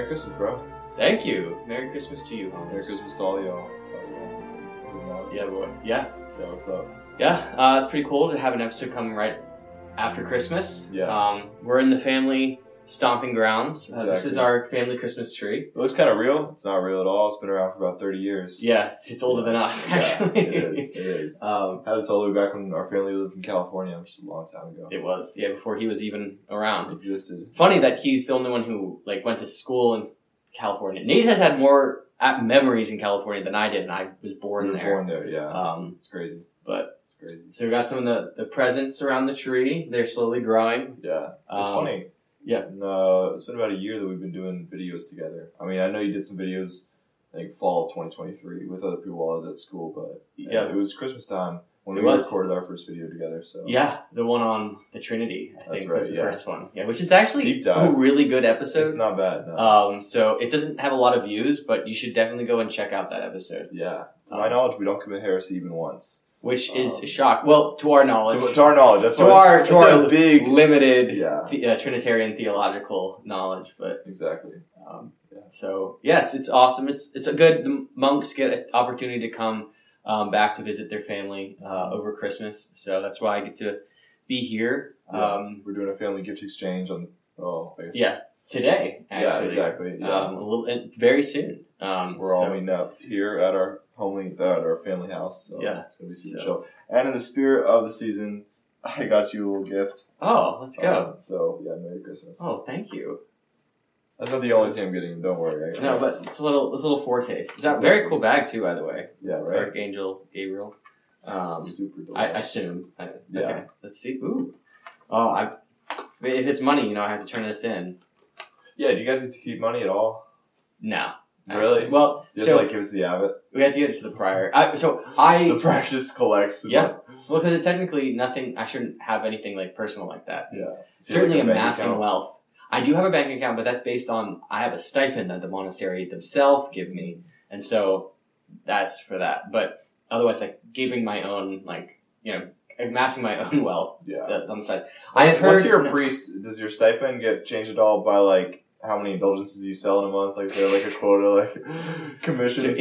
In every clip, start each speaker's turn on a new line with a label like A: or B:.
A: Christmas, bro.
B: Thank you. Merry Christmas to you, Holmes.
A: Merry Christmas to all y'all.
B: Yeah, boy. Yeah.
A: Yeah, what's up?
B: Yeah, it's pretty cool to have an episode coming right after Christmas.
A: Yeah.
B: We're in the family stomping grounds. This
A: Exactly.
B: is our family Christmas tree.
A: It looks kind of real. It's not real at all. It's been around for about 30 years.
B: Yeah, it's older than us, actually.
A: Yeah, it is. It is. Had this all the way back when our family lived in California, which is a long time ago.
B: It was, yeah, before he was even around.
A: Existed.
B: Funny that he's the only one who went to school in California. Nate has had more memories in California than I did, and I was born there.
A: Born there, yeah. It's crazy.
B: But
A: it's crazy.
B: So we got some of the presents around the tree. They're slowly growing.
A: Yeah, it's funny.
B: Yeah.
A: And, it's been about a year that we've been doing videos together. I mean, I know you did some videos, fall of 2023 with other people while I was at school, but it was Christmas time when we recorded our first video together. So
B: yeah, the one on the Trinity, I think, was the first one. Yeah, which is actually
A: Deep dive.
B: a really good episode.
A: It's not bad. No.
B: So it doesn't have a lot of views, but you should definitely go and check out that episode.
A: Yeah. To my knowledge, we don't commit heresy even once.
B: Which is a shock. Well, to our knowledge.
A: To our knowledge. That's
B: to our
A: big
B: limited Trinitarian theological knowledge, but
A: exactly.
B: So yeah, it's awesome. It's a good. The monks get an opportunity to come back to visit their family over Christmas, so that's why I get to be here.
A: Yeah. We're doing a family gift exchange on. I guess.
B: Yeah, today actually.
A: Yeah, exactly. Yeah.
B: Very soon.
A: We're all meeting up here at our family house. So it's gonna be super chill. And in the spirit of the season, I got you a little gift.
B: Oh, let's go.
A: So Merry Christmas.
B: Oh, thank you.
A: That's not the only thing I'm getting. Don't worry.
B: No, but it's a little foretaste. It's a very cool bag too, by the way.
A: Yeah, right.
B: Archangel Gabriel.
A: Super dope.
B: I assume. Okay, let's see. Ooh. Oh, if it's money, I have to turn this in.
A: Yeah. Do you guys get to keep money at all?
B: No.
A: Really?
B: Well,
A: do you have to give it to the abbot?
B: We have to give it to the prior.
A: The prior just collects.
B: Yeah. Well, because it's technically nothing. I shouldn't have anything personal like that.
A: Yeah.
B: Certainly amassing wealth. I do have a bank account, but that's based on I have a stipend that the monastery themselves give me, and so that's for that. But otherwise, giving my own, amassing my own wealth.
A: Yeah.
B: On the side. I have heard.
A: Once you're a priest, does your stipend get changed at all by how many indulgences you sell in a month? Is there a quota, commissions?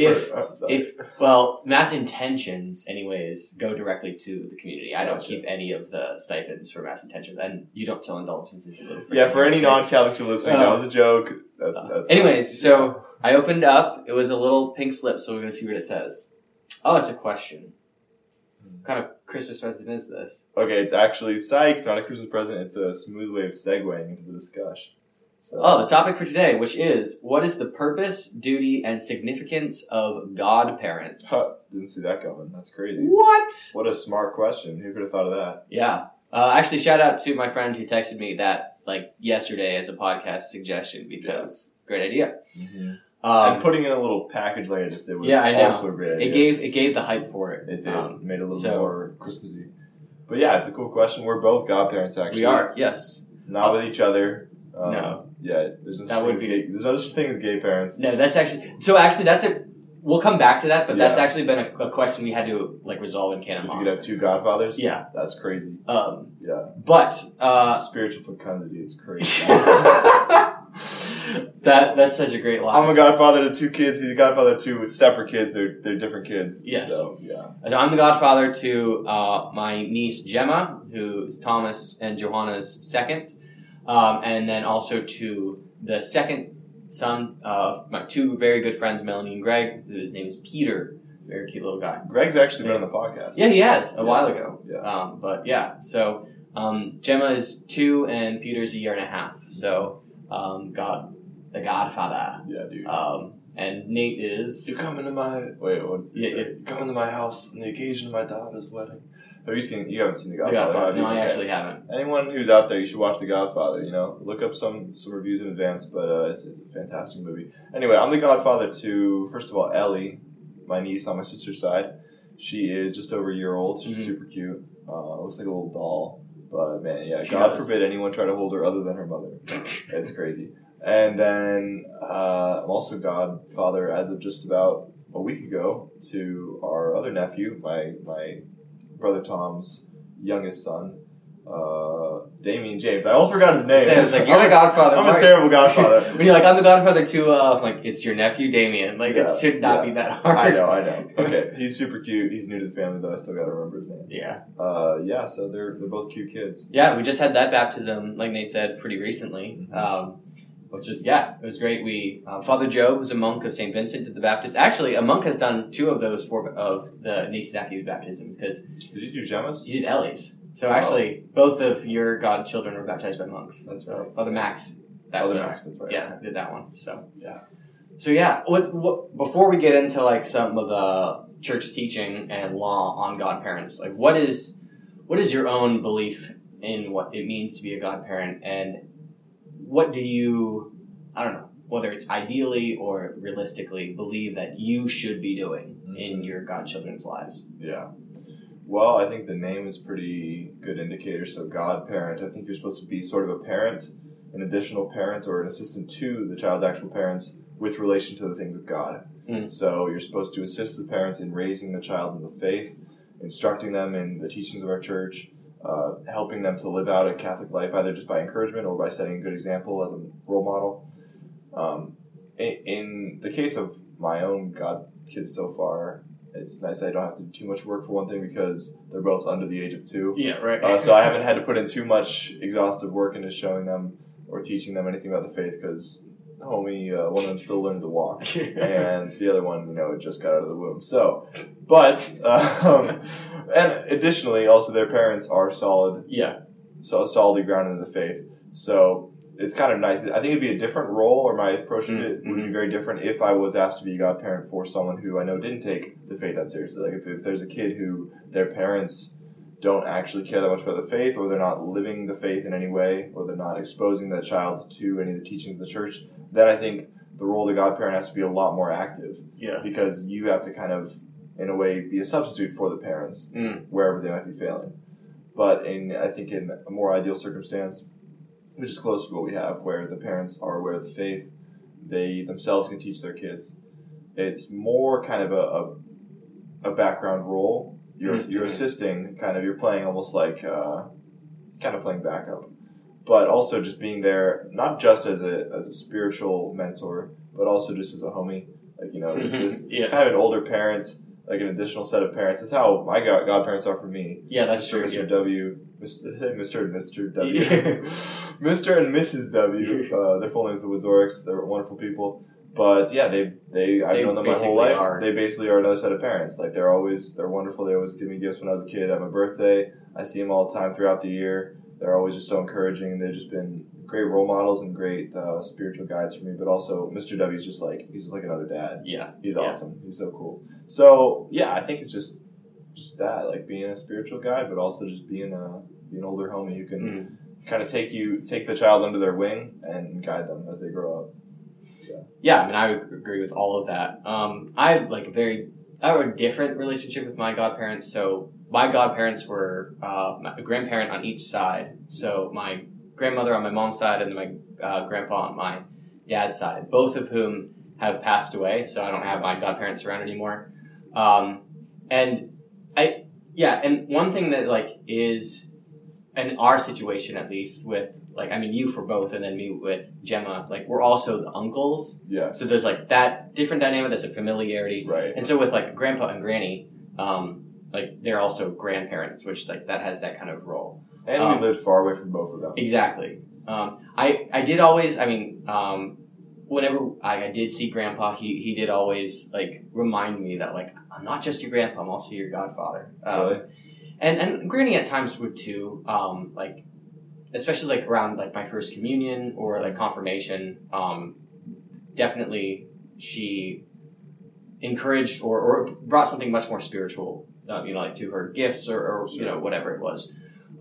B: Mass intentions, anyways, go directly to the community. I don't keep any of the stipends for mass intentions, and you don't sell indulgences.
A: For any non-Catholics who are listening, that was a joke.
B: Anyways, so I opened up. It was a little pink slip, so we're going to see what it says. Oh, it's a question. What kind of Christmas present is this?
A: Okay, it's actually, psych, not a Christmas present. It's a smooth way of segueing into the discussion.
B: So. The topic for today, which is, what is the purpose, duty, and significance of godparents?
A: Didn't see that coming. That's crazy.
B: What?
A: What a smart question. Who could have thought of that?
B: Yeah. Actually, shout out to my friend who texted me that, yesterday as a podcast suggestion, because great idea.
A: Mm-hmm. And putting in a little package like I just did was also a great idea.
B: It gave the hype for it.
A: It did. It made it a little more Christmassy. But yeah, it's a cool question. We're both godparents, actually.
B: We are, yes.
A: Not with each other.
B: No.
A: Yeah, there's no such thing as gay parents.
B: No, that's actually... So actually, that's a... We'll come back to that, but that's actually been a question we had to resolve in canon law.
A: If you could have two godfathers?
B: Yeah.
A: That's crazy.
B: Yeah. But...
A: spiritual fecundity is crazy.
B: That's such a great line.
A: I'm a godfather to two kids. He's a godfather to two separate kids. They're different kids.
B: Yes.
A: So, yeah.
B: I'm the godfather to my niece Gemma, who's Thomas and Johanna's second. And then also to the second son of my two very good friends, Melanie and Greg, whose name is Peter. Very cute little guy.
A: Greg's actually been on the podcast.
B: Yeah, he has a while ago.
A: Yeah.
B: So Gemma is 2 and Peter's 1.5 years. So the Godfather.
A: Yeah, dude.
B: And Nate is...
A: You're coming to my... Wait, what's this? You're coming to my house on the occasion of my daughter's wedding. You haven't seen The Godfather?
B: No, I actually haven't.
A: Anyone who's out there, you should watch The Godfather, Look up some reviews in advance, but it's a fantastic movie. Anyway, I'm the godfather to, first of all, Ellie, my niece on my sister's side. She is just over a year old. She's super cute. Looks like a little doll. But, man, yeah, God forbid anyone try to hold her other than her mother. It's crazy. And then I'm also godfather as of just about a week ago to our other nephew, my brother Tom's youngest son. Damien James. I almost forgot his name.
B: So it's like, you're the godfather.
A: I'm a terrible godfather.
B: When you're like, I'm the godfather too of, like, it's your nephew Damien. Like,
A: Yeah,
B: it should not be that hard.
A: I know. Okay, he's super cute. He's new to the family, though. I still gotta remember his name.
B: Yeah.
A: So they're both cute kids.
B: Yeah, we just had that baptism, like Nate said, pretty recently. Which is, it was great. We Father Joe was a monk of St. Vincent at the baptism. Actually, a monk has done 2 of those 4 of the niece and nephew baptisms, because
A: Did you do Gemma's?
B: you did Ellie's. So actually, both of your godchildren were baptized by monks.
A: That's right.
B: Father Max.
A: Max, that's right.
B: Yeah, did that one. So
A: Yeah.
B: So yeah, what before we get into like some of the church teaching and law on godparents, like what is your own belief in what it means to be a godparent, and what do you, I don't know, whether it's ideally or realistically, believe that you should be doing in your godchildren's lives?
A: Yeah. Well, I think the name is pretty good indicator. So godparent, I think you're supposed to be sort of a parent, an additional parent, or an assistant to the child's actual parents with relation to the things of God. So you're supposed to assist the parents in raising the child in the faith, instructing them in the teachings of our church, helping them to live out a Catholic life, either just by encouragement or by setting a good example as a role model. In the case of my own god kids so far, it's nice I don't have to do too much work for one thing, because they're both under the age of 2.
B: Yeah, right.
A: So I haven't had to put in too much exhaustive work into showing them or teaching them anything about the faith, because homie, one of them still learned to walk, and the other one, just got out of the womb. So, but and additionally, also their parents are solid.
B: Yeah.
A: So solidly grounded in the faith. So it's kind of nice. I think it'd be a different role, or my approach to it would be very different if I was asked to be a godparent for someone who I know didn't take the faith that seriously. Like if there's a kid who their parents don't actually care that much about the faith, or they're not living the faith in any way, or they're not exposing the child to any of the teachings of the church, then I think the role of the godparent has to be a lot more active.
B: Yeah.
A: Because you have to kind of, in a way, be a substitute for the parents wherever they might be failing. But I think in a more ideal circumstance, which is close to what we have, where the parents are aware of the faith, they themselves can teach their kids. It's more kind of a background role. You're assisting, you're playing almost like kind of playing backup, but also just being there, not just as a spiritual mentor, but also just as a homie. Like this kind of an older parent, like an additional set of parents. That's how my godparents are for me.
B: Yeah, that's true.
A: Mr. W, Mr. and Mr. W, Mr. and Mrs. W. Their full names are the Wazorics. They're wonderful people. But yeah, I've known them my whole life. They basically are another set of parents. Like they're wonderful. They always give me gifts when I was a kid. At my birthday, I see them all the time throughout the year. They're always just so encouraging. They've just been great role models and great spiritual guides for me. But also, Mr. W is just like another dad.
B: Yeah,
A: he's awesome. He's so cool. So yeah, I think it's just that, like being a spiritual guide, but also just being an older homie who can kind of take the child under their wing and guide them as they grow up.
B: Yeah, I mean, I would agree with all of that. I have a different relationship with my godparents. So my godparents were a grandparent on each side. So my grandmother on my mom's side, and then my grandpa on my dad's side, both of whom have passed away. So I don't have my godparents around anymore. And one thing that is, in our situation at least, with you for both, and then me with Gemma, we're also the uncles.
A: Yeah.
B: So there's that different dynamic. There's a familiarity.
A: Right.
B: And so with grandpa and granny, they're also grandparents, which that has that kind of role.
A: And we lived far away from both of them.
B: Exactly. I did always. Whenever I did see Grandpa, he did always remind me that I'm not just your grandpa, I'm also your godfather.
A: Really?
B: And Granny at times would too. Especially around my first communion or confirmation. Definitely, she encouraged or brought something much more spiritual, to her gifts or whatever it was.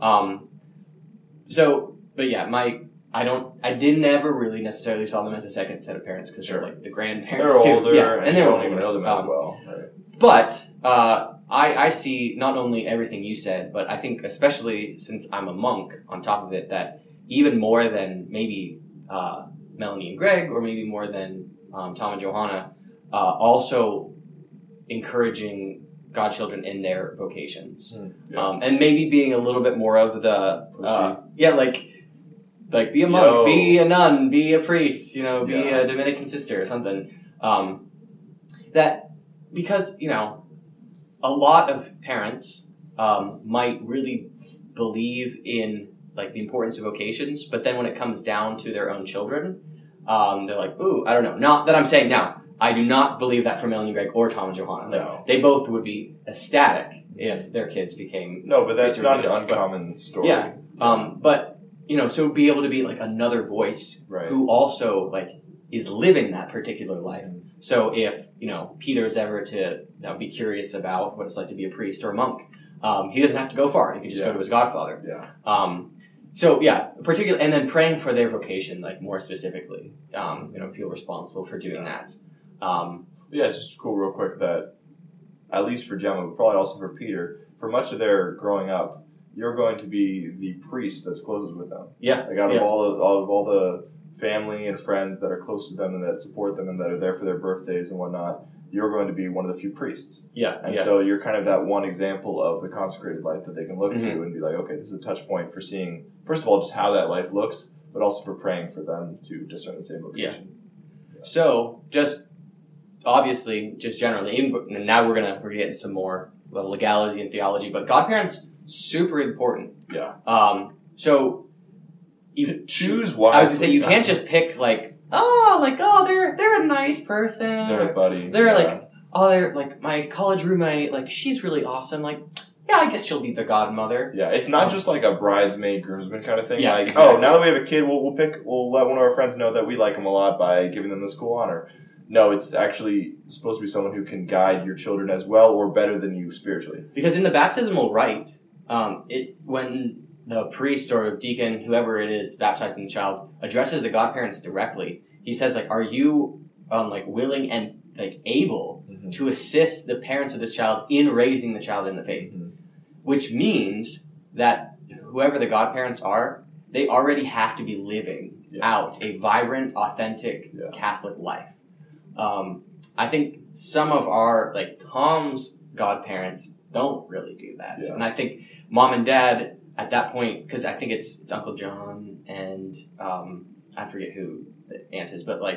B: I did never really necessarily saw them as a second set of parents, because they're the grandparents
A: they're
B: too.
A: older,
B: and
A: they
B: they're
A: don't even know them as well. Right.
B: But I see not only everything you said, but I think especially since I'm a monk on top of it, that even more than maybe Melanie and Greg, or maybe more than Tom and Johanna, also encouraging godchildren in their vocations.
A: Yeah.
B: And maybe being a little bit more of the like be a monk,
A: Yo.
B: be a nun, be a priest, be
A: Yeah.
B: a Dominican sister or something. That because a lot of parents might really believe in like the importance of vocations, but then when it comes down to their own children, they're like, ooh, I don't know. Not that I'm saying now, I do not believe that for Melanie Gregg or Tom and Johanna. Like,
A: No.
B: they both would be ecstatic if their kids became
A: No, but that's not an
B: religious,
A: uncommon story.
B: Yeah. But so be able to be like another voice
A: Right.
B: who also like is living that particular life. So if Peter's ever to be curious about what it's like to be a priest or a monk, he doesn't have to go far. He can just go to his godfather.
A: Yeah.
B: So yeah, particularly, and then praying for their vocation, like more specifically, feel responsible for doing that.
A: Yeah, it's just cool real quick that, at least for Gemma, but probably also for Peter, for much of their growing up, you're going to be the priest that's closest with them.
B: Yeah.
A: Like out of all the family and friends that are close to them and that support them and that are there for their birthdays and whatnot, you're going to be one of the few priests.
B: Yeah.
A: And so you're kind of that one example of the consecrated life that they can look to and be like, okay, this is a touch point for seeing, first of all, just how that life looks, but also for praying for them to discern the same vocation.
B: Yeah. So just obviously, just generally, and now we're gonna get into some more legality and theology, but godparents, super important.
A: Yeah.
B: So even
A: choose wisely.
B: I was gonna say you can't just pick they're a nice person.
A: They're a buddy.
B: They're like my college roommate. Like she's really awesome. Like yeah, I guess she'll be the godmother.
A: Yeah, it's not just like a bridesmaid groomsman kind of thing.
B: Yeah,
A: like
B: exactly.
A: now that we have a kid, we'll let one of our friends know that we like him a lot by giving them this cool honor. No, it's actually supposed to be someone who can guide your children as well or better than you spiritually.
B: Because in the baptismal rite, when the priest or deacon, whoever it is, baptizing the child, addresses the godparents directly, he says, like, are you willing and able to assist the parents of this child in raising the child in the faith? Which means that whoever the godparents are, they already have to be living out a vibrant, authentic Catholic life. I think some of our, Tom's godparents don't really do that.
A: Yeah.
B: And I think mom and dad at that point, because I think it's Uncle John and I forget who the aunt is, but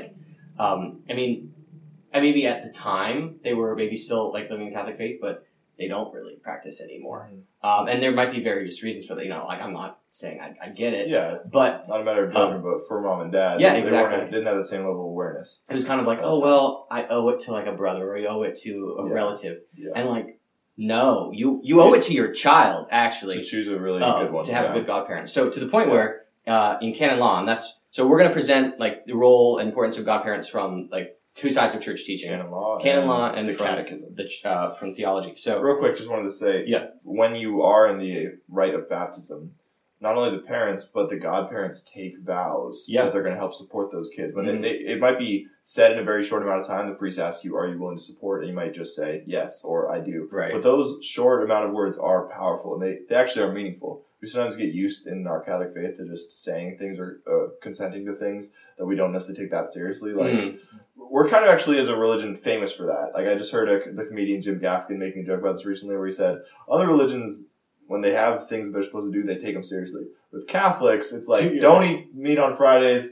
B: maybe at the time they were maybe still living the Catholic faith, but they don't really practice anymore. And there might be various reasons for that. I'm not saying I get it.
A: Yeah, it's
B: but
A: not a matter of judgment, but for mom and dad,
B: yeah,
A: they
B: exactly.
A: didn't have the same level of awareness.
B: It was kind of like, oh, well, I owe it to a brother or I owe it to a relative.
A: Yeah.
B: And no, you owe it to your child, actually.
A: To choose a really good one.
B: To have good godparents. So to the point where in canon law, and so we're going to present the role and importance of godparents from two sides of church teaching.
A: Canon law
B: and
A: the
B: from
A: catechism.
B: From theology. So
A: real quick, just wanted to say, when you are in the rite of baptism, not only the parents, but the godparents take vows that they're going to help support those kids. But it might be said in a very short amount of time. The priest asks you, are you willing to support? And you might just say, yes, or I do.
B: Right.
A: But those short amount of words are powerful, and they actually are meaningful. We sometimes get used in our Catholic faith to just saying things or consenting to things that we don't necessarily take that seriously. We're kind of actually, as a religion, famous for that. I just heard the comedian Jim Gaffigan making a joke about this recently where he said, other religions, when they have things that they're supposed to do, they take them seriously. With Catholics, it's don't eat meat on Fridays,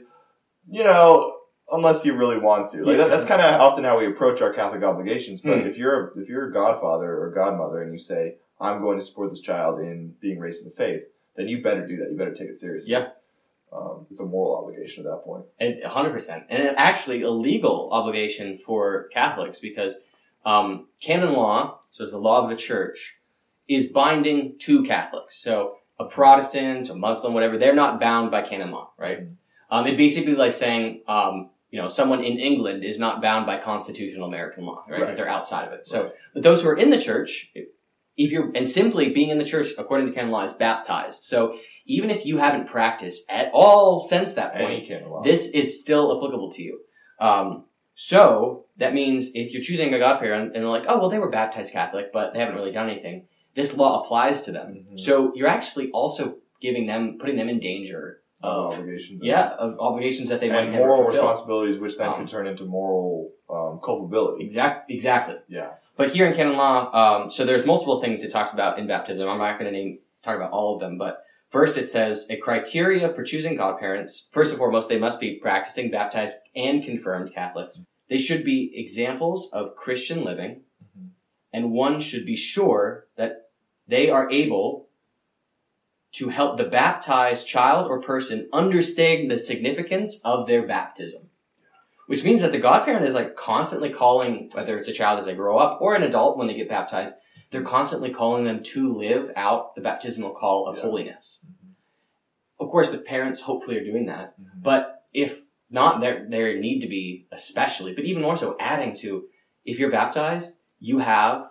A: unless you really want to. That's kind of often how we approach our Catholic obligations. But if you're a godfather or godmother and you say, I'm going to support this child in being raised in the faith, then you better do that. You better take it seriously.
B: Yeah.
A: It's a moral obligation at that point.
B: 100%. And actually a legal obligation for Catholics because canon law, so it's the law of the church, is binding to Catholics. So a Protestant, a Muslim, whatever, they're not bound by canon law, right? It'd basically like saying, someone in England is not bound by constitutional American law, right? Because they're outside of it. So, but those who are in the church, and simply being in the church, according to canon law, is baptized. So even if you haven't practiced at all since that point, this is still applicable to you. So that means if you're choosing a godparent and they're like, oh, well, they were baptized Catholic, but they haven't really done anything, this law applies to them. So you're actually also putting them in danger of obligations. Of obligations that they might never
A: moral
B: fulfill.
A: responsibilities, which then could turn into moral culpability.
B: Exactly.
A: Yeah.
B: But here in canon law, so there's multiple things it talks about in baptism. I'm not going to talk about all of them, but first it says a criteria for choosing godparents. First and foremost, they must be practicing, baptized, and confirmed Catholics. They should be examples of Christian living, and one should be sure that they are able to help the baptized child or person understand the significance of their baptism. Which means that the godparent is like constantly calling, whether it's a child as they grow up or an adult when they get baptized, they're constantly calling them to live out the baptismal call of holiness. Of course, the parents hopefully are doing that, but if not, there need to be especially, but even more so, adding to, if you're baptized, you have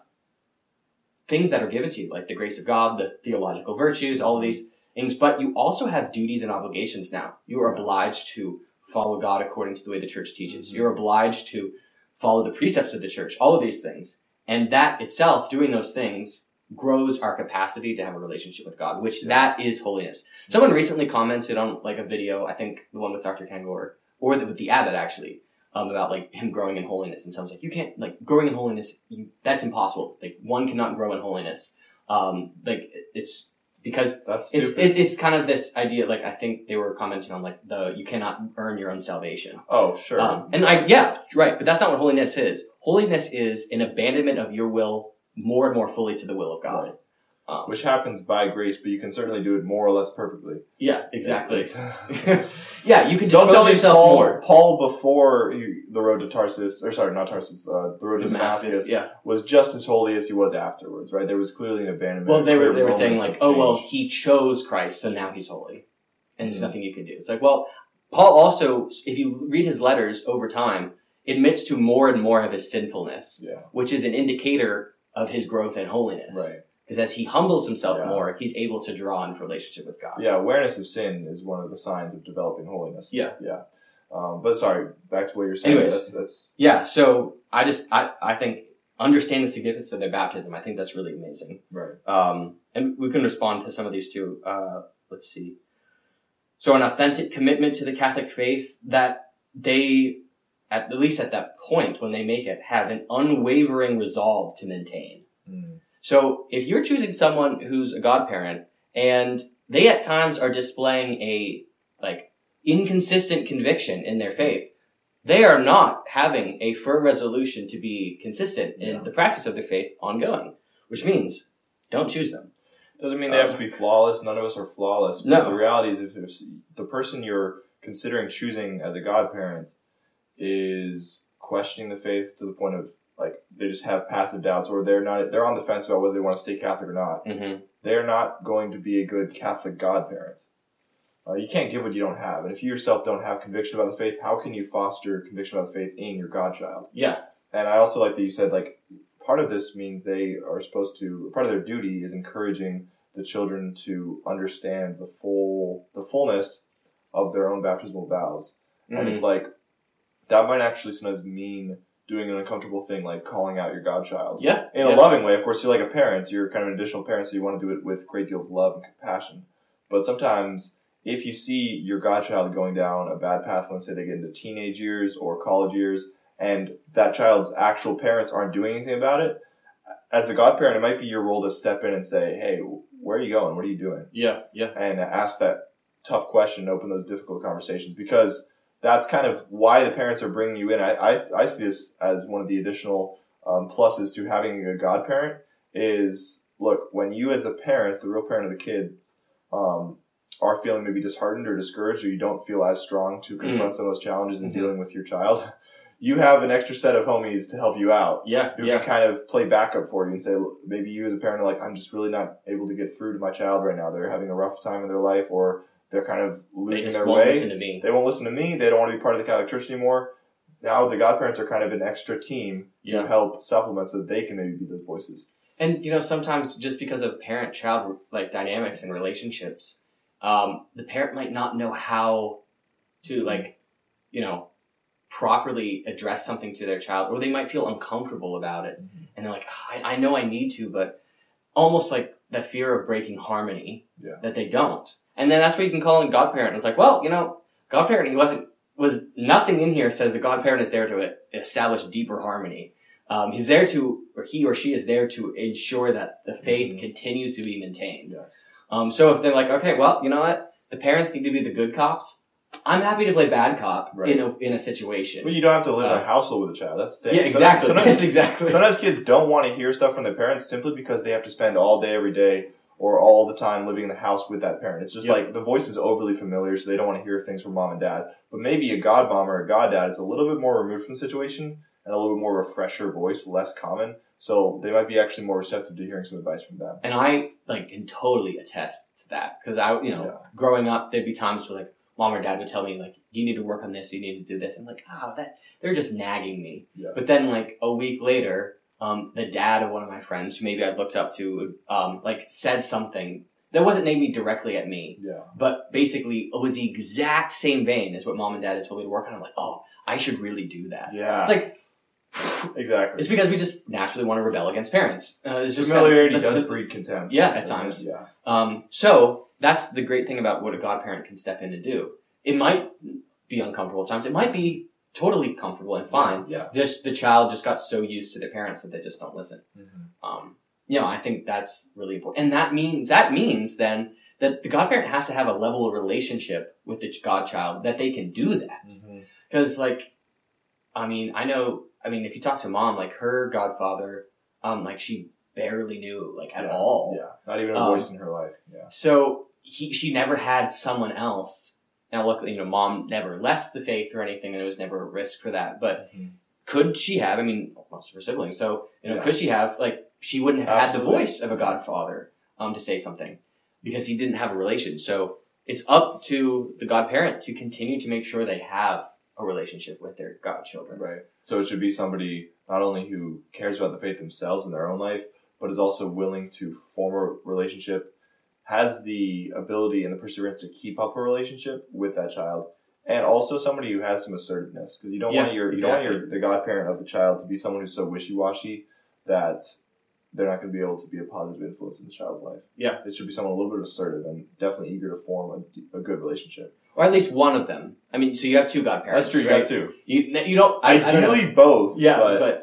B: things that are given to you, like the grace of God, the theological virtues, all of these things, but you also have duties and obligations now. You are obliged to follow God according to the way the church teaches. You're obliged to follow the precepts of the church, all of these things. And that itself, doing those things, grows our capacity to have a relationship with God, which that is holiness. Someone recently commented on like a video, I think the one with Dr. Kangor, or with the abbot actually, about like him growing in holiness. And someone's like, you can't, like, growing in holiness, that's impossible. Like, one cannot grow in holiness. Like, it's because
A: That's
B: it's kind of this idea, like, I think they were commenting on like you cannot earn your own salvation.
A: Oh, sure.
B: Right. But that's not what holiness is. Holiness is an abandonment of your will more and more fully to the will of God.
A: Right. Which happens by grace, but you can certainly do it more or less perfectly.
B: Yeah, exactly.
A: Yeah,
B: you can
A: don't
B: dispose
A: tell me
B: yourself more.
A: Paul before the road to Tarsus, or sorry, not Tarsus, the road to Damascus, was just as holy as he was afterwards, right? There was clearly an abandonment.
B: Well, they were saying like, oh, well, he chose Christ, so now he's holy. And there's nothing you can do. It's like, well, Paul also, if you read his letters over time, admits to more and more of his sinfulness, which is an indicator of his growth in holiness.
A: Right.
B: Because as he humbles himself more, he's able to draw into relationship with God.
A: Yeah, awareness of sin is one of the signs of developing holiness.
B: Yeah.
A: Yeah. But sorry, back to what you're saying.
B: Anyways, yeah, so I think understand the significance of their baptism. I think that's really amazing.
A: Right.
B: And we can respond to some of these too. Let's see. So an authentic commitment to the Catholic faith that they, at least at that point when they make it, have an unwavering resolve to maintain. So if you're choosing someone who's a godparent and they at times are displaying a like inconsistent conviction in their faith, they are not having a firm resolution to be consistent in the practice of their faith ongoing, which means don't choose them.
A: Doesn't mean they have to be flawless. None of us are flawless. But
B: No.
A: The reality is if the person you're considering choosing as a godparent is questioning the faith to the point of like they just have passive doubts, or they're on the fence about whether they want to stay Catholic or not. They're not going to be a good Catholic godparent. You can't give what you don't have, and if you yourself don't have conviction about the faith, how can you foster conviction about the faith in your godchild?
B: Yeah.
A: And I also like that you said like part of this means they are supposed to. Part of their duty is encouraging the children to understand the fullness of their own baptismal vows, and it's like that might actually sometimes mean doing an uncomfortable thing like calling out your godchild.
B: Yeah.
A: In a loving way. Of course, you're like a parent. You're kind of an additional parent, so you want to do it with a great deal of love and compassion. But sometimes, if you see your godchild going down a bad path, when say they get into teenage years or college years, and that child's actual parents aren't doing anything about it, as the godparent, it might be your role to step in and say, hey, where are you going? What are you doing?
B: Yeah.
A: And ask that tough question, open those difficult conversations, because that's kind of why the parents are bringing you in. I see this as one of the additional pluses to having a godparent is, look, when you as a parent, the real parent of the kids, are feeling maybe disheartened or discouraged, or you don't feel as strong to confront some of those challenges in dealing with your child, you have an extra set of homies to help you out. Who can kind of play backup for you and say, maybe you as a parent are like, I'm just really not able to get through to my child right now. They're having a rough time in their life, or they're kind of losing their way. They won't listen to me. They don't want to be part of the Catholic Church anymore. Now the godparents are kind of an extra team to help supplement so that they can maybe be the voices.
B: And, sometimes just because of parent-child like dynamics and relationships, the parent might not know how to properly address something to their child, or they might feel uncomfortable about it. And they're like, I know I need to, but almost like the fear of breaking harmony that they don't. And then that's where you can call in godparent. It's like, well, godparent, was nothing in here says the godparent is there to establish deeper harmony. He's there to, or he or she is there to ensure that the faith continues to be maintained.
A: Yes.
B: So if they're like, okay, well, you know what? The parents need to be the good cops. I'm happy to play bad cop in a situation.
A: But you don't have to live in a household with a child. That's the thing.
B: Yeah, exactly.
A: Sometimes, sometimes kids don't want to hear stuff from their parents simply because they have to spend all day, every day, or all the time living in the house with that parent. It's just like the voice is overly familiar, so they don't want to hear things from mom and dad. But maybe a god mom or a god dad is a little bit more removed from the situation and a little bit more of a fresher voice, less common. So they might be actually more receptive to hearing some advice from them.
B: And I can totally attest to that because growing up, there'd be times where like mom or dad would tell me like, you need to work on this, you need to do this. I'm like, they're just nagging me.
A: Yeah.
B: But then like a week later, the dad of one of my friends who maybe I looked up to, said something that wasn't maybe directly at me, but basically it was the exact same vein as what mom and dad had told me to work on. I'm like, oh, I should really do that.
A: Yeah.
B: It's like,
A: exactly.
B: It's because we just naturally want to rebel against parents. It's just
A: familiarity does breed contempt.
B: Yeah, at times. Yeah. So that's the great thing about what a godparent can step in to do. It might be uncomfortable at times. It might be totally comfortable and fine.
A: Yeah.
B: Just the child just got so used to their parents that they just don't listen.
A: Mm-hmm.
B: I think that's really important. And that means then that the godparent has to have a level of relationship with the godchild that they can do that. Because if you talk to mom, like her godfather, she barely knew at all.
A: Yeah. Not even a voice in her life. Yeah.
B: So she never had someone else. Now look, mom never left the faith or anything, and it was never a risk for that. But could she have? Most of her siblings. So could she have? She wouldn't have had the voice of a godfather to say something because he didn't have a relation. So it's up to the godparent to continue to make sure they have a relationship with their godchildren.
A: Right. So it should be somebody not only who cares about the faith themselves in their own life, but is also willing to form a relationship, has the ability and the perseverance to keep up a relationship with that child, and also somebody who has some assertiveness, because you don't want the godparent of the child to be someone who's so wishy-washy that they're not going to be able to be a positive influence in the child's life. Yeah. It should be someone a little bit assertive and definitely eager to form a good relationship.
B: Or at least one of them. So you have two godparents.
A: That's true,
B: right?
A: You got two.
B: You don't...
A: Ideally both.
B: Yeah,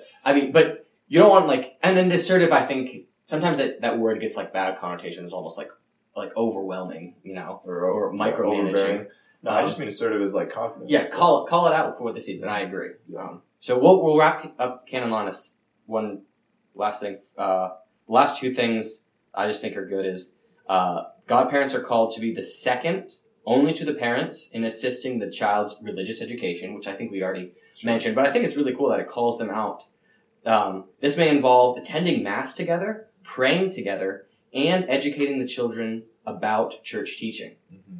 B: but you don't want, and then assertive, I think, sometimes that word gets, bad connotations, almost like overwhelming, or micromanaging.
A: No, I just mean assertive as, confident.
B: Yeah, call it out for what they see, but I agree. Yeah. So we'll wrap up Canon Linus. One last thing. The last two things I just think are good is godparents are called to be the second only to the parents in assisting the child's religious education, which I think we already mentioned, but I think it's really cool that it calls them out. This may involve attending Mass together, praying together, and educating the children about church teaching.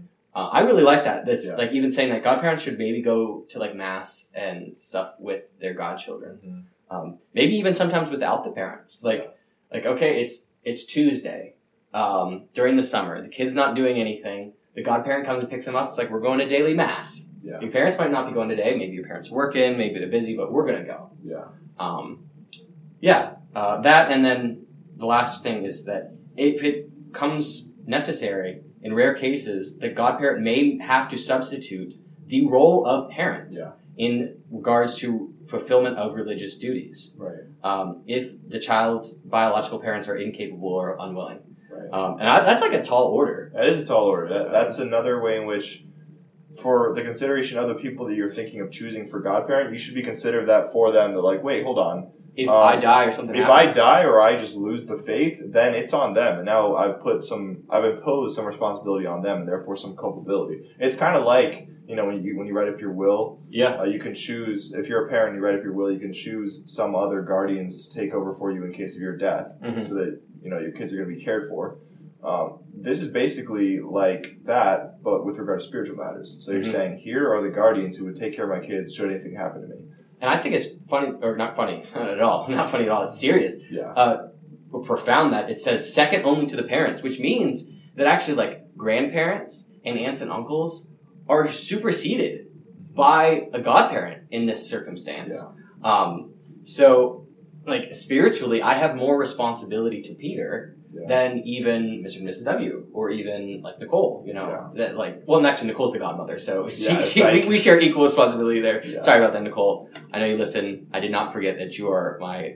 B: I really like that. That's even saying that godparents should maybe go to Mass and stuff with their godchildren. Maybe even sometimes without the parents. Okay, it's Tuesday during the summer. The kid's not doing anything. The godparent comes and picks him up. It's we're going to daily Mass. Yeah. Your parents might not be going today. Maybe your parents are working. Maybe they're busy, but we're going to go. Yeah. That, and then the last thing is that if it comes necessary, in rare cases, the godparent may have to substitute the role of parent in regards to fulfillment of religious duties. Right. If the child's biological parents are incapable or unwilling. Right. And that's a tall order.
A: That is a tall order. That's another way in which, for the consideration of the people that you're thinking of choosing for godparent, you should be considered that for them. They're wait, hold on.
B: If I die or something
A: happens. I die or I just lose the faith, then it's on them. And now I've imposed some responsibility on them and therefore some culpability. It's kind of like, when you write up your will, you can choose, if you're a parent and you write up your will, you can choose some other guardians to take over for you in case of your death so that, your kids are going to be cared for. This is basically like that, but with regard to spiritual matters. So you're saying, here are the guardians who would take care of my kids should anything happen to me.
B: And I think it's funny, or not funny, not at all. Not funny at all. It's serious.
A: Yeah.
B: Profound that it says second only to the parents, which means that actually grandparents and aunts and uncles are superseded by a godparent in this circumstance. Yeah. So like spiritually, I have more responsibility to Peter than even Mr. and Mrs. W or even like Nicole. You know that like actually Nicole's the godmother, so we share equal responsibility there. Yeah. Sorry about that, Nicole. I know you listen. I did not forget that you are my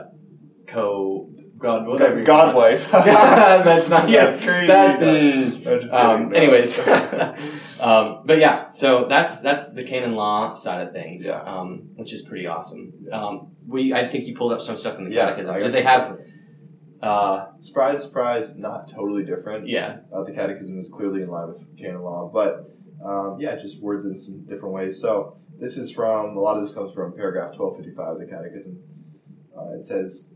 B: God
A: wife.
B: That's not. Yeah,
A: that's crazy.
B: That's anyways. But yeah, so that's the canon law side of things, which is pretty awesome. I think you pulled up some stuff in the catechism. Did they have?
A: Surprise, not totally different.
B: Yeah.
A: The catechism is clearly in line with canon law, but just words in some different ways. So this is a lot of this comes from paragraph 1255 of the catechism. It says,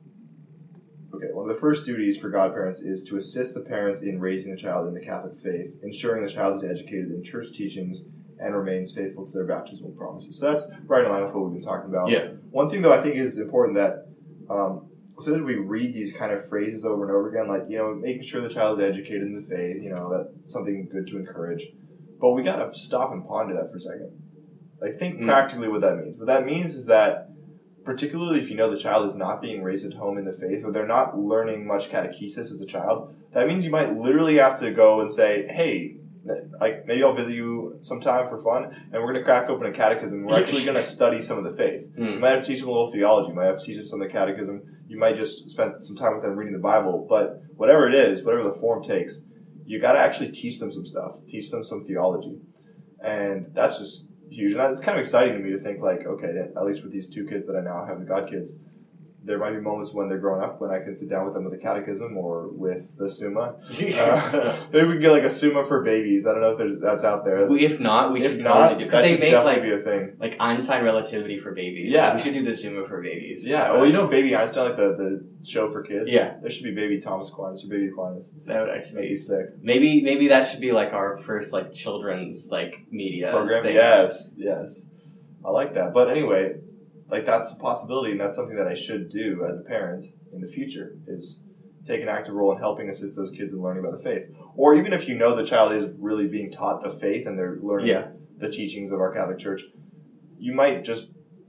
A: one of the first duties for godparents is to assist the parents in raising the child in the Catholic faith, ensuring the child is educated in church teachings and remains faithful to their baptismal promises. So that's right in line with what we've been talking about.
B: Yeah.
A: One thing, though, I think is important that so that we read these kind of phrases over and over again, like, making sure the child is educated in the faith, that's something good to encourage. But we got to stop and ponder that for a second. Like, think practically what that means. What that means is that, particularly if the child is not being raised at home in the faith, or they're not learning much catechesis as a child, that means you might literally have to go and say, hey, like, maybe I'll visit you sometime for fun, and we're going to crack open a catechism, and we're actually going to study some of the faith. You might have to teach them a little theology, you might have to teach them some of the catechism, you might just spend some time with them reading the Bible, but whatever it is, whatever the form takes, you got to actually teach them some stuff, teach them some theology. And that's just huge. And it's kind of exciting to me to think, like, okay, at least with these two kids that I now have, the God kids, there might be moments when they're growing up when I can sit down with them with a catechism or with the Summa. Maybe we can get like a Summa for babies. I don't know if that's out there.
B: If not, we should totally do.
A: That should definitely be a thing.
B: Like Einstein relativity for babies.
A: Yeah,
B: we should do the Summa for babies.
A: Yeah, well, Baby Einstein, like the show for kids. Yeah, there should be Baby Thomas Aquinas or Baby Aquinas.
B: That would actually
A: be sick.
B: Maybe that should be like our first like children's like media
A: program.
B: Thing.
A: Yes, I like that. But anyway. Like, that's a possibility, and that's something that I should do as a parent in the future, is take an active role in helping assist those kids in learning about the faith. Or even if the child is really being taught the faith and they're learning the teachings of our Catholic Church, you might just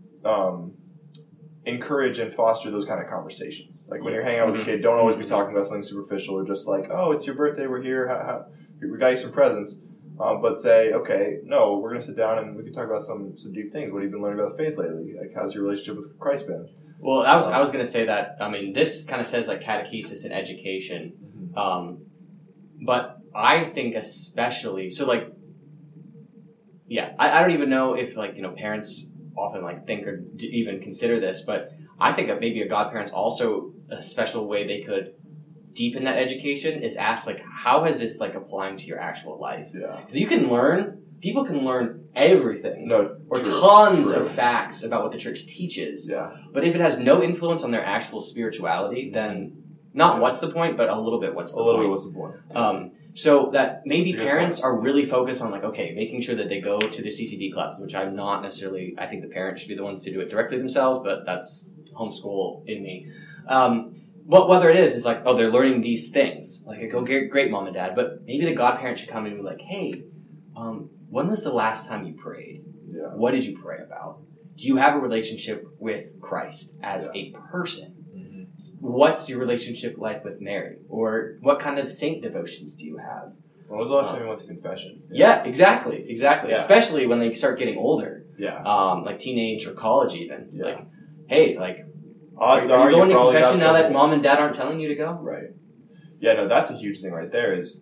A: encourage and foster those kind of conversations. Like, when you're hanging out with a kid, don't always be talking about something superficial or just like, oh, it's your birthday, we're here, we got you some presents. But say, okay, no, we're going to sit down and we can talk about some deep things. What have you been learning about the faith lately? Like, how's your relationship with Christ been?
B: Well, I was going to say that, this kind of says like catechesis and education. But I think especially, so like, I don't even know if like, parents often like think or even consider this, but I think that maybe a godparent's also a special way they could deepen that education is ask, like, how is this, like, applying to your actual life? Yeah. Because people can learn everything. Tons of facts about what the church teaches. Yeah. But if it has no influence on their actual spirituality, then not what's the point, but a little bit what's the point.
A: A little bit what's the point.
B: So that maybe parents are really focused on, like, okay, making sure that they go to the CCD classes, which I'm not necessarily, I think the parents should be the ones to do it directly themselves, but that's homeschool in me. But whether it is like, oh, they're learning these things. Like, I go, great, mom and dad. But maybe the godparent should come in and be like, hey, when was the last time you prayed? Yeah. What did you pray about? Do you have a relationship with Christ as a person? Mm-hmm. What's your relationship like with Mary? Or what kind of saint devotions do you have?
A: When was the last time you went to confession?
B: Yeah, exactly. Yeah. Especially when they start getting older.
A: Yeah.
B: Like teenage or college even. Yeah. Like, hey, like,
A: odds
B: are you going to confession now that mom and dad aren't telling you to go?
A: Right. Yeah, no, that's a huge thing right there is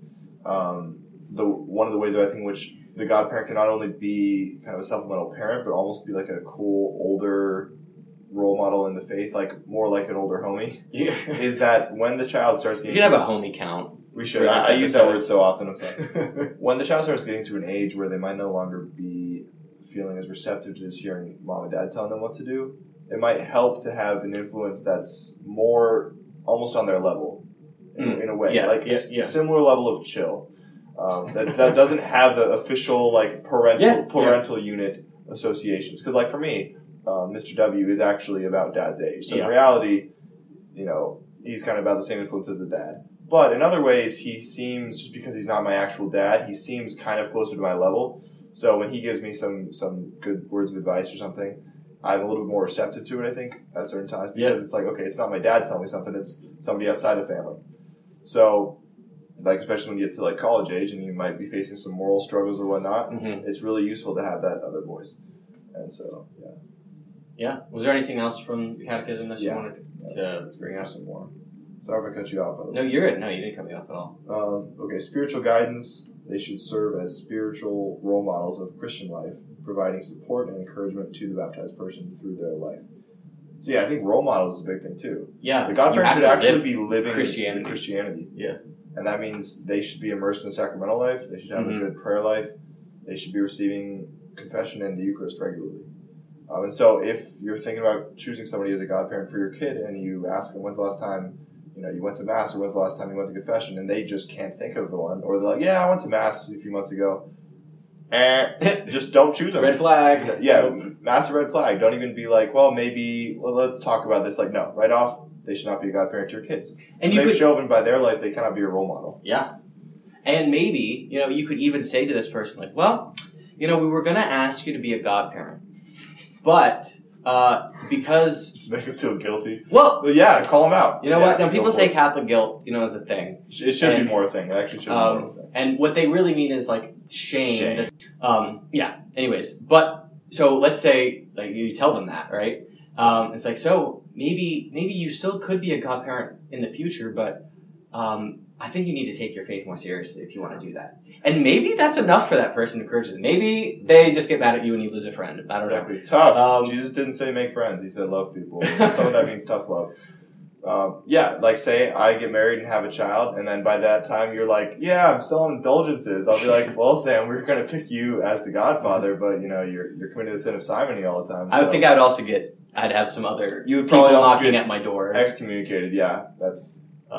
A: one of the ways that I think in which the godparent can not only be kind of a supplemental parent, but almost be like a cool older role model in the faith, like more like an older homie, is that when the child starts getting...
B: You should have a homie count.
A: We should. I use that word so often. I'm sorry. When the child starts getting to an age where they might no longer be feeling as receptive to just hearing mom and dad telling them what to do, it might help to have an influence that's more almost on their level, in a way, similar level of chill. That doesn't have the official like parental unit associations. Because like for me, Mr. W is actually about dad's age. So in reality, he's kind of about the same influence as the dad. But in other ways, he seems, just because he's not my actual dad, he seems kind of closer to my level. So when he gives me some good words of advice or something, I'm a little bit more receptive to it, I think, at certain times, because it's like, okay, it's not my dad telling me something, it's somebody outside the family. So, like, especially when you get to, like, college age and you might be facing some moral struggles or whatnot, it's really useful to have that other voice. And so, yeah.
B: Yeah. Was there anything else from the catechism that you wanted to bring up?
A: Some more. Sorry if I cut you off, by the way.
B: No, you're good. No, you didn't cut me off at all.
A: Okay, spiritual guidance. They should serve as spiritual role models of Christian life, providing support and encouragement to the baptized person through their life. So yeah, I think role models is a big thing too.
B: Yeah.
A: The godparents should actually be living
B: Christianity.
A: Yeah. And that means they should be immersed in the sacramental life. They should have a good prayer life. They should be receiving confession and the Eucharist regularly. And so if you're thinking about choosing somebody as a godparent for your kid and you ask them when's the last time you went to Mass or when's the last time you went to confession, and they just can't think of the one, or they're like, yeah, I went to Mass a few months ago. Just don't choose them.
B: Red flag.
A: Yeah, massive red flag. Don't even be like, well, let's talk about this. Like, no, right off, they should not be a godparent to your kids. And they've shown by their life they cannot be a role model.
B: Yeah. And maybe, you could even say to this person, like, well, we were going to ask you to be a godparent, but because...
A: Just make them feel guilty.
B: Well,
A: yeah, call them out.
B: You know what? Now, people say Catholic guilt, is a thing.
A: It should be more a thing. It actually should be more a thing.
B: And what they really mean is, like, shame. Yeah, anyways. But, so let's say, like, you tell them that, right? It's like, so maybe you still could be a godparent in the future, but I think you need to take your faith more seriously if you want to do that. And maybe that's enough for that person to encourage them. Maybe they just get mad at you and you lose a friend. I don't know.
A: Tough. Jesus didn't say make friends. He said love people. Some of that means tough love. Like say I get married and have a child, and then by that time you're like, yeah, I'm still on indulgences. I'll be like, well, Sam, we're going to pick you as the godfather, but you're committing the sin of simony all the time. So.
B: I would think I would also I'd have some other
A: you would probably
B: people
A: also
B: knocking at my door.
A: Excommunicated, yeah. That's...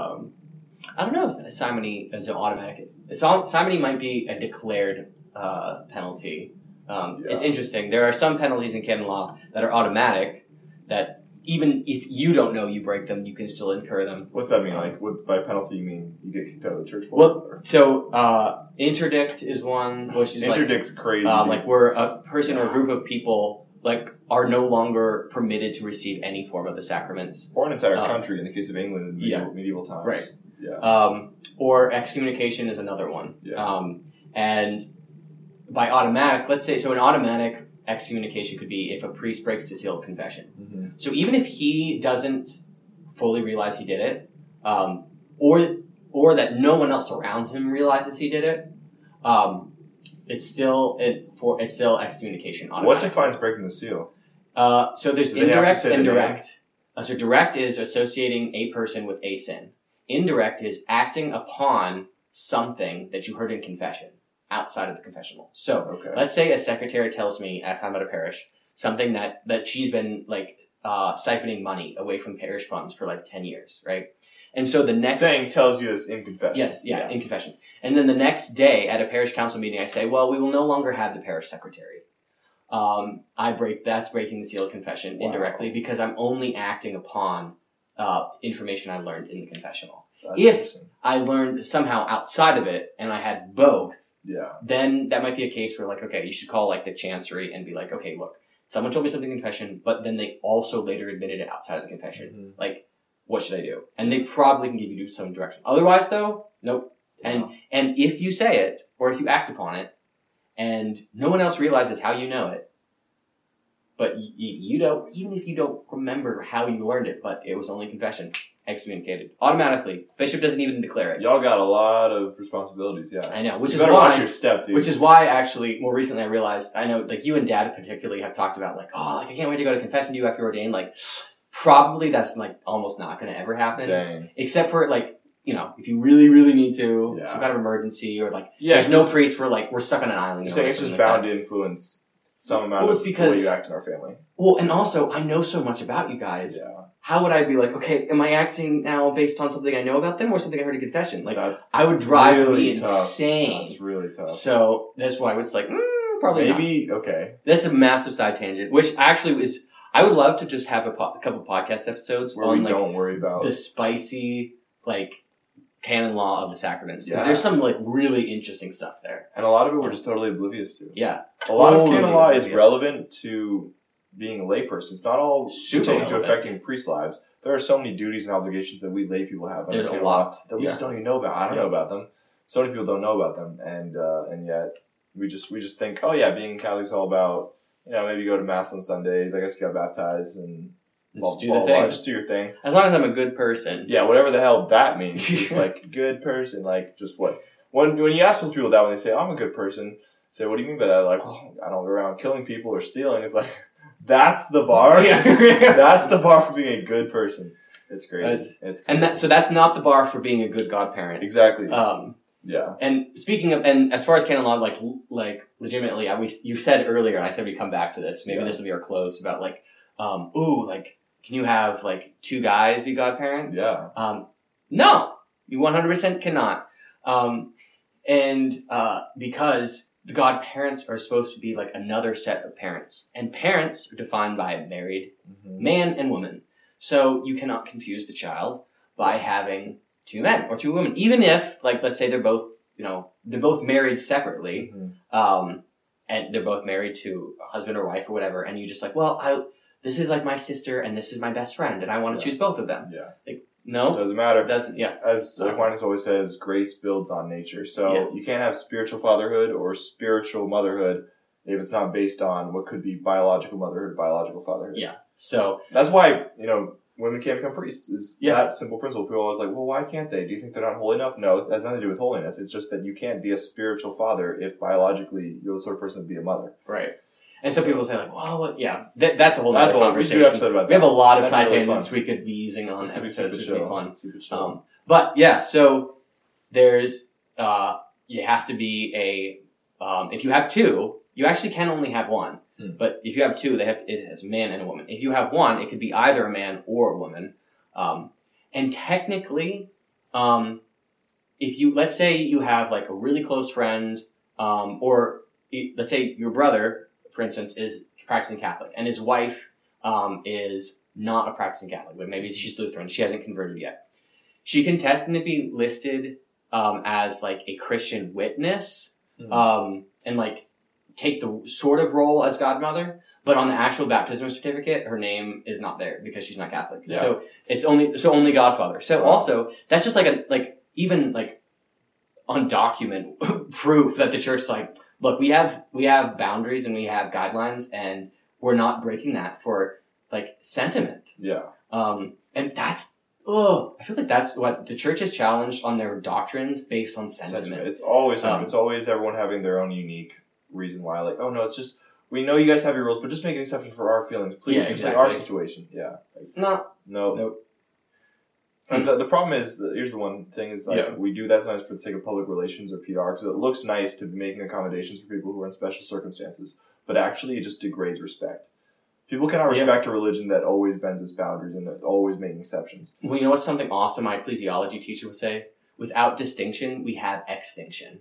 B: I don't know if simony is an automatic. Simony might be a declared penalty. It's interesting. There are some penalties in canon law that are automatic, that even if you don't know you break them, you can still incur them.
A: What's that mean? Like, by penalty you mean you get kicked out of the church for it?
B: Well, so interdict is one, which is
A: interdict's crazy.
B: Like where a person or a group of people are no longer permitted to receive any form of the sacraments.
A: Or an entire country in the case of England in medieval times.
B: Right.
A: Yeah.
B: Or excommunication is another one.
A: Yeah.
B: And by automatic, let's say, so an automatic excommunication could be if a priest breaks the seal of confession.
A: Mm-hmm.
B: So even if he doesn't fully realize he did it, or that no one else around him realizes he did it, it's still excommunication.
A: What defines breaking the seal?
B: So there's indirect and direct. So direct is associating a person with a sin. Indirect is acting upon something that you heard in confession outside of the confessional. So let's say a secretary tells me, if I'm at a parish, something that she's been siphoning money away from parish funds for 10 years, right? And so the next...
A: Saying tells you this in confession.
B: Yes, yeah, in confession. And then the next day at a parish council meeting, I say, well, we will no longer have the parish secretary. That's breaking the seal of confession indirectly because I'm only acting upon information I learned in the confessional. If I learned somehow outside of it and I had both, then that might be a case where you should call the chancery and be like, okay, look, someone told me something in confession, but then they also later admitted it outside of the confession. Mm-hmm. What should I do? And they probably can give you some direction. Otherwise, though, nope. And if you say it or if you act upon it, and no one else realizes how you know it, but you don't, even if you don't remember how you learned it, but it was only confession, excommunicated automatically. Bishop doesn't even declare it.
A: Y'all got a lot of responsibilities, yeah.
B: I know, which
A: you
B: is
A: better
B: why.
A: Watch your step, dude.
B: Which is why, actually, more recently I realized. I know, you and Dad particularly have talked about, I can't wait to go to confession to you after you're ordained. Probably that's almost not going to ever happen.
A: Dang.
B: Except for if you really, really need to, some kind of emergency, or there's no priest for we're stuck on an island.
A: You're saying it's just bound to influence some amount of the way you act in our family.
B: Well, and also, I know so much about you guys.
A: Yeah.
B: How would I be okay, am I acting now based on something I know about them or something I heard in confession? I would drive me insane.
A: That's really tough.
B: So, that's why I was probably
A: maybe,
B: not.
A: Okay.
B: That's a massive side tangent, which actually is, I would love to just have a couple podcast episodes
A: where we don't worry about
B: the spicy, canon law of the sacraments. Because there's some, really interesting stuff there.
A: And a lot of it we're just totally oblivious to.
B: Yeah.
A: A lot of canon law is relevant to being a layperson. It's not all
B: Super
A: pertaining to
B: relevant.
A: affecting priest lives. There are so many duties and obligations that we lay people have
B: There's a
A: under
B: lot.
A: that we just don't even know about. I don't know about them. So many people don't know about them, and yet we just think, oh yeah, being Catholic is all about, maybe go to mass on Sundays. I guess you got baptized and
B: Just do the thing.
A: Just do your thing.
B: As long as I'm a good person.
A: Yeah, whatever the hell that means. It's like good person. Like just what when you ask most people that when they say, I'm a good person, say, what do you mean by that? Like, oh, I don't go around killing people or stealing. It's like that's the bar. That's the bar for being a good person. It's crazy. It's crazy.
B: And so that's not the bar for being a good godparent.
A: Exactly.
B: Yeah. And speaking of, and as far as canon law, like legitimately, you said earlier, and I said we'd come back to this. Maybe this will be our close about can you have like two guys be godparents?
A: Yeah.
B: No, you 100% cannot. Because the godparents are supposed to be like another set of parents, and parents are defined by a married man and woman. So you cannot confuse the child by having two men or two women, even if, like, let's say they're both married separately, and they're both married to a husband or wife or whatever, and you just like, this is like my sister and this is my best friend, and I want to choose both of them.
A: Yeah.
B: Like, no,
A: doesn't matter.
B: Doesn't. Yeah.
A: As Aquinas always says, grace builds on nature. So you can't have spiritual fatherhood or spiritual motherhood if it's not based on what could be biological motherhood, biological fatherhood.
B: Yeah. So
A: that's why women can't become priests. Is that simple principle? People are always like, well, why can't they? Do you think they're not holy enough? No, it has nothing to do with holiness. It's just that you can't be a spiritual father if biologically you're the sort of person to be a mother.
B: Right. And some people say like, well, that's a whole other conversation.
A: We should do an episode about that.
B: We have a lot of side tangents we could be using on episodes, which would be fun. But yeah, so there's, you have to be if you have two, you actually can only have one. But if you have two, it has a man and a woman. If you have one, it could be either a man or a woman. And technically, let's say you have like a really close friend, or let's say your brother, for instance, is practicing Catholic, and his wife is not a practicing Catholic, but maybe she's Lutheran. She hasn't converted yet. She can technically be listed as like a Christian witness, and like take the sort of role as godmother, but on the actual baptismal certificate, her name is not there because she's not Catholic. Yeah. So it's only godfather. So also that's just even on document proof that the church's like, look, we have boundaries and we have guidelines, and we're not breaking that for like sentiment.
A: Yeah.
B: And that's I feel like that's what the church has challenged on their doctrines based on sentiment.
A: It's always it's always everyone having their own unique reason why. Like, oh no, it's just we know you guys have your rules, but just make an exception for our feelings, please.
B: Yeah,
A: just like our situation. Yeah.
B: Nope.
A: And the problem is, here's the one thing is we do that sometimes for the sake of public relations or PR, because it looks nice to be making accommodations for people who are in special circumstances, but actually it just degrades respect. People cannot respect a religion that always bends its boundaries and that always making exceptions.
B: Well, you know what's something awesome my ecclesiology teacher would say? Without distinction, we have extinction.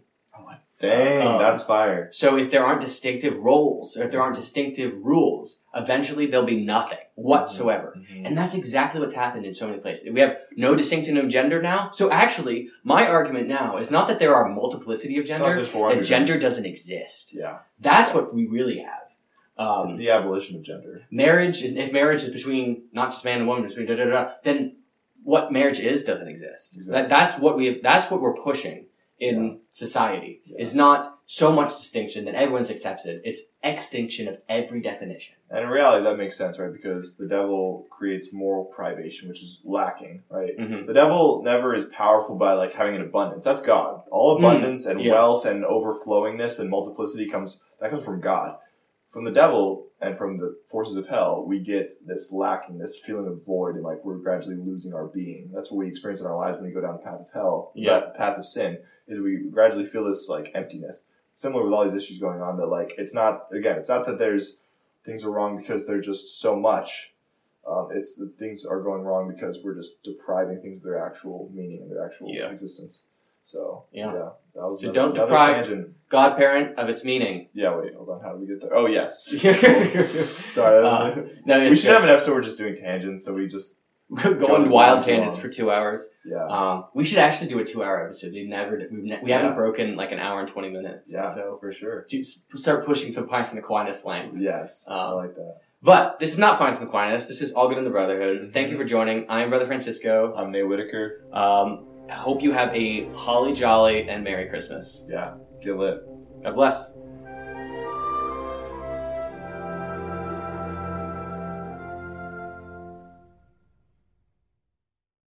A: Dang, that's fire.
B: So if there aren't distinctive roles, or if there aren't distinctive rules, eventually there'll be nothing whatsoever. Mm-hmm. And that's exactly what's happened in so many places. We have no distinction of gender now. So actually, my argument now is not that there are multiplicity of gender, that gender doesn't exist.
A: Yeah.
B: That's what we really have.
A: It's the abolition of gender.
B: If marriage is between not just man and woman, between then what marriage is doesn't exist. Exactly. That's what we're pushing in society. Is not so much distinction that everyone's accepted. It's extinction of every definition.
A: And in reality, that makes sense, right? Because the devil creates moral privation, which is lacking, right? Mm-hmm. The devil never is powerful by having an abundance. That's God. All abundance and wealth and overflowingness and multiplicity comes from God. From the devil and from the forces of hell, we get this lacking, this feeling of void, and we're gradually losing our being. That's what we experience in our lives when we go down the path of hell, that path of sin, is we gradually feel this emptiness. Similar with all these issues going on, that it's not that there's things are wrong because they're just so much. It's that things are going wrong because we're just depriving things of their actual meaning and their actual existence. So, that was
B: don't deprive godparent of its meaning.
A: Yeah, wait, hold on. How did we get there? Oh, yes. Sorry. We should have an episode where we're just doing tangents, so we just
B: go on wild tangents for 2 hours.
A: Yeah.
B: We should actually do a 2-hour episode. We haven't broken an hour and 20 minutes.
A: Yeah,
B: so
A: for sure.
B: Start pushing some Pints and Aquinas slang.
A: Yes, I like that.
B: But this is not Pints and Aquinas. This is All Good in the Brotherhood. Thank you for joining. I am Brother Francisco.
A: I'm Nate Whitaker.
B: I hope you have a holly jolly and Merry Christmas.
A: Yeah, get lit.
B: God bless.